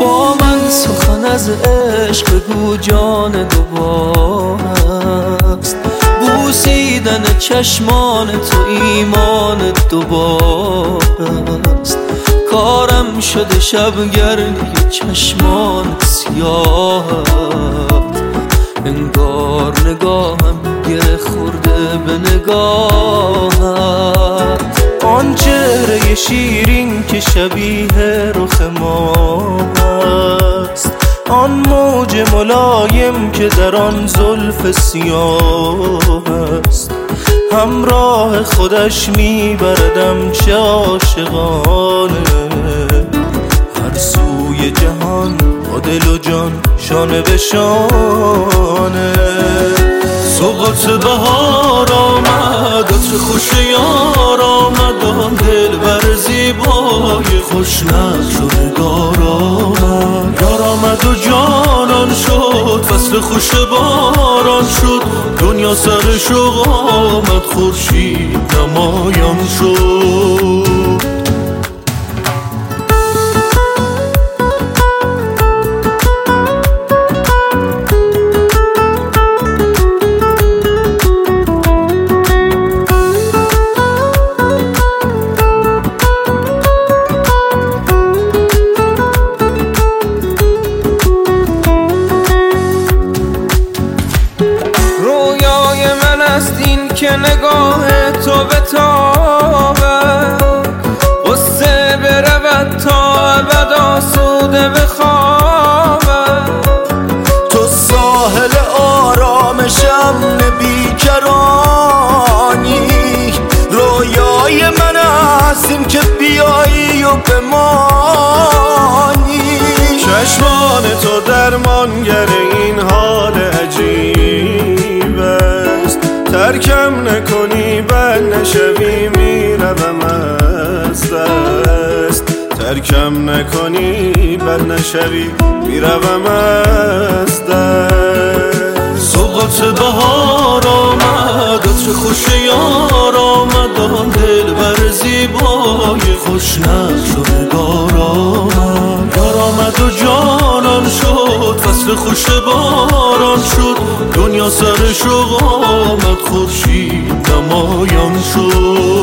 با من سخن از عشق بگو جان دوبارست، بوسیدن چشمان تو ایمان دوبارست. کارم شده شبگردی چشمان سیاهت، انگار نگاهم گره خورده به نگاهت. آن چهره شیرین که شبیه رخ ماست، آن موج ملایم که در آن زلف سیاه است. همراه خودش میبردم چه عاشقانه، هر سوی جهان با دل و جان شانه به شانه. سقوط بهار آمد، عطر خوش یار آمد، آن دل بر زیبای خوشنط روزگار آمد. یار آمد و جانان شد، فصل خوش باران شد، دنیا سر شوق آمد، خورشید نمایان شد. که نگاه تو بتابه، قصه برود تا ابد آسوده بخوابه. تو ساحل آرامشم بیکرانی، رویای من هستیم که بیایی و بمانی. چشمان تو درمانگر این حال عجیب است، ترکم نکنی بد نشوی میروم از دست. ترکم نکنی بد نشوی میروم از دست. سقوط بهار آمد، عطر خوش یار آمد، آن دل بر زیبای خوشنط روزگار آمد. یار آمد و جانان شد، فصل خوش باران شد، دنیا سر شوق آمد، خورشید نمایان شد.